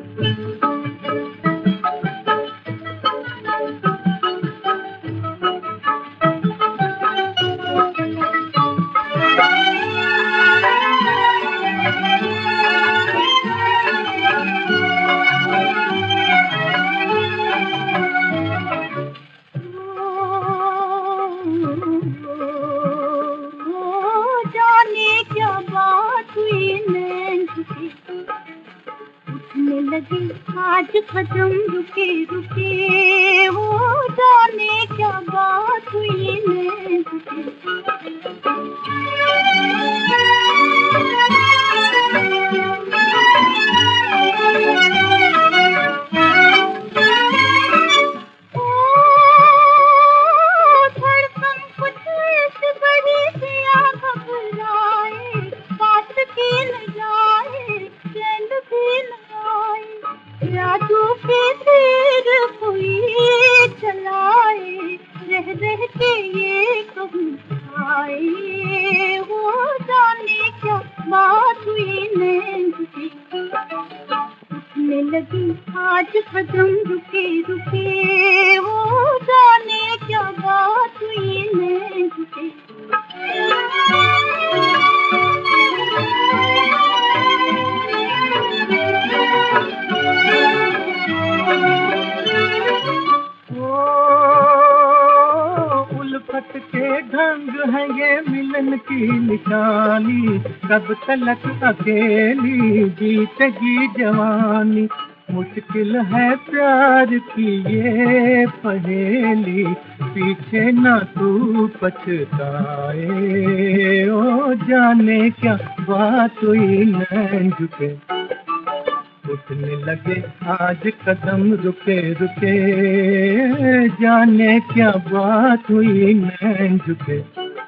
जाने क्या बात हुई नैन झुके, उठने लगे आज कदम रुके रुके। वो जाने क्या बात हुई नैन झुके। जादू के तीर कोई चलाए, रह रह के ये कहूँ आए। वो जाने क्या बात हुई नैन झुके, उठने लगी आज कदम रुके रुके। वो जाने क्या बात हुई नैन झुके। उल्फत के ढंग है ये मिलन की निशानी, कब तलक अकेली जीतेगी जवानी। मुश्किल है प्यार की ये पहेली, पीछे ना तू पछताए। ओ जाने क्या बात हुई नैन झुके, उठने लगे आज कदम रुके रुके। जाने क्या बात हुई नैन झुके।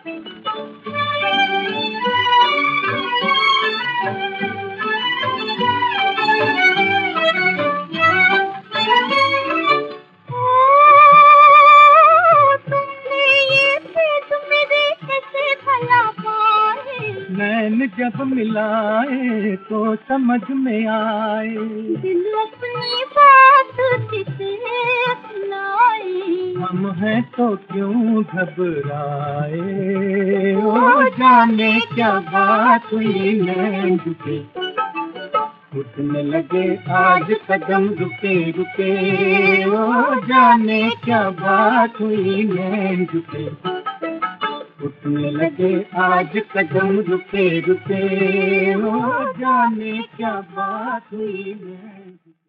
नैन जब मिलाए तो समझ में आए, दिल अपनी बात किसे सुनाए। हम हैं तो क्यों घबराए। ओ जाने क्या बात हुई नैन झुके, उठने लगे आज कदम रुके रुके। ओ जाने क्या बात हुई नैन झुके, उठने लगे आज कदम रुके रुके। ओ जाने क्या बात हुई नैन झुके।